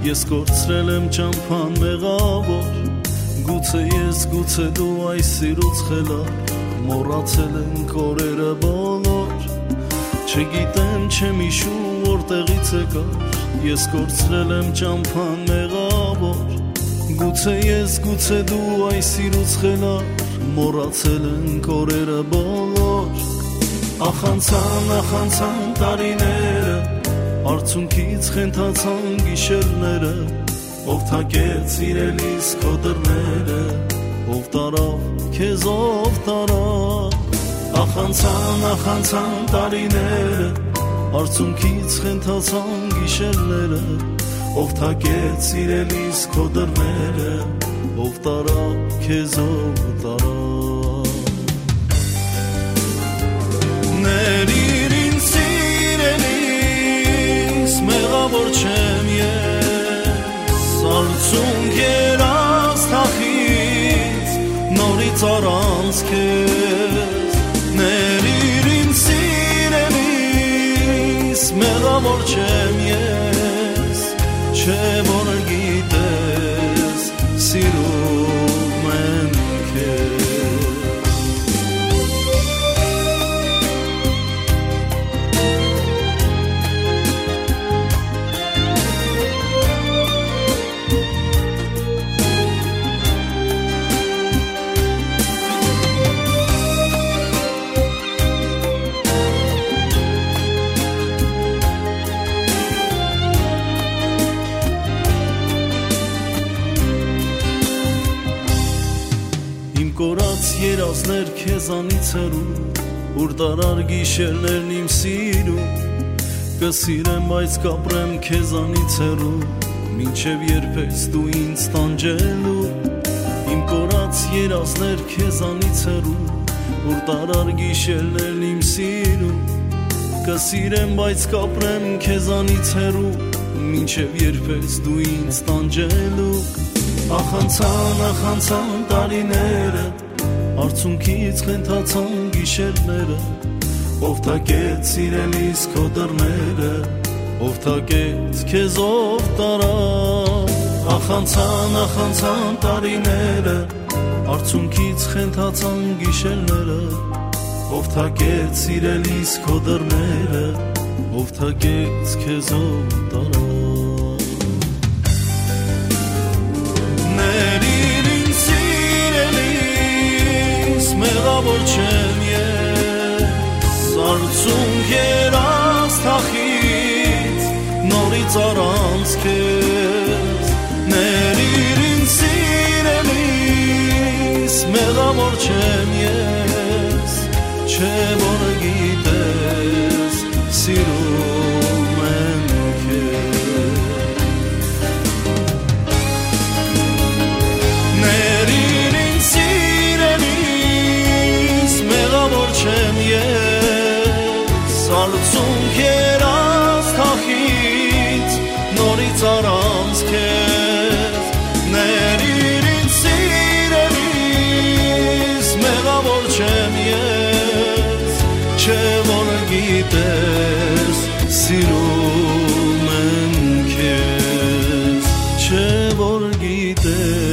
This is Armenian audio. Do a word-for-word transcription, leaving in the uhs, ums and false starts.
Ես կորցրել եմ ճամփան մեղավոր, գուցե ես, գուցե դու այս սիրուց խելար, մոռացել ենք օրերը բոլոր, չգիտեմ, չեմ հիշում որտեղից եկար, ես կորցրել եմ ճամփան մեղավոր, գուցե ես, գուցե դու այս սիրուց խելար, մոռացել ենք օրերը բոլոր, ախանցան, ախանցան տարիները, արցունքից խենթացան գիշերները, ով թակեց սիրելիս քո դռները, ով տարավ քեզ, ով տարավ, ախանցան, ախանցան տարիները, արցունքից խենթացան գիշերները, ով թակեց սիրելիս քո դռները, ով տարավ քեզ, ով տարավ, ներիր ինձ սիրելիս, մեղավոր չեմ ես, արցունք երաս թախից, նորից առանց քեզ, ներիր ինձ սիրելիս, մեղավոր չեմ ես, չէ որ գիտես, սիրում եմ քեզ, կորած երազներ քեզանից հեռու, ուր դարար գիշերներն իմ սիրում, կսիրեմ, բայց կապրեմ քեզանից հեռու, մինչև երբ ես դու ինձ տանջելու, իմ կորած երազներ քեզանից հեռու, ուր դարար գիշերներն իմ սիրում, կսիրեմ, բայց կապրեմ քեզանից հեռու, մինչև երբ ես դու ինձ տանջելու, ախանցան, ախանցան տարիները, արցունքից խենթացան գիշերները, ով թակեց սիրելիս քո դռները, ով թակեց քեզ, ով տարավ, ախանցան, ախանցան տարիները, արցունքից խենթացան գիշերները, ով թակեց սիրելիս քո դռները, ով թակեց քեզ, ով տարավ, մեղավոր չեմ ես, արցունք երաս թախից, նորից առանց քեզ, ներիր ինձ սիրելիս, մեղավոր չեմ ես, չէ որ գիտես, սիրում եմ քեզ, ներիր ինձ մեղավոր չեմ ես, արցունք երաս թախից, նորից առանց քեզ, ներիր ինձ սիրելիս, մեղավոր չեմ ես, չէ որ գիտես, սիրում եմ քեզ, չէ որ գիտես,